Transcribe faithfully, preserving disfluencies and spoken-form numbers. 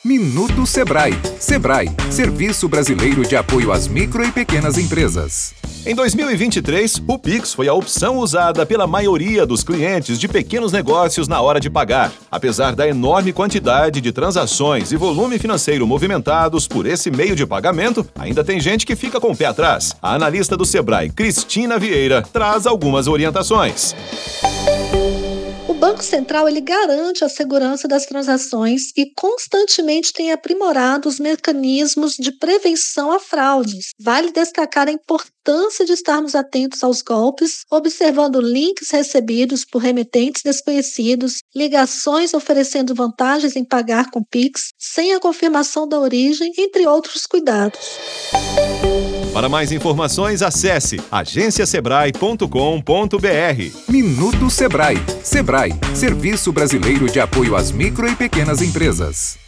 Minuto Sebrae. Sebrae, Serviço Brasileiro de Apoio às Micro e Pequenas Empresas. Em dois mil e vinte e três, o Pix foi a opção usada pela maioria dos clientes de pequenos negócios na hora de pagar. Apesar da enorme quantidade de transações e volume financeiro movimentados por esse meio de pagamento, ainda tem gente que fica com o pé atrás. A analista do Sebrae, Cristina Vieira, traz algumas orientações. O Banco Central ele garante a segurança das transações e constantemente tem aprimorado os mecanismos de prevenção a fraudes. Vale destacar a importância de estarmos atentos aos golpes, observando links recebidos por remetentes desconhecidos, ligações oferecendo vantagens em pagar com Pix, sem a confirmação da origem, entre outros cuidados. Para mais informações, acesse agência sebrae ponto com ponto br. Minuto Sebrae. Sebrae, Serviço Brasileiro de Apoio às Micro e Pequenas Empresas.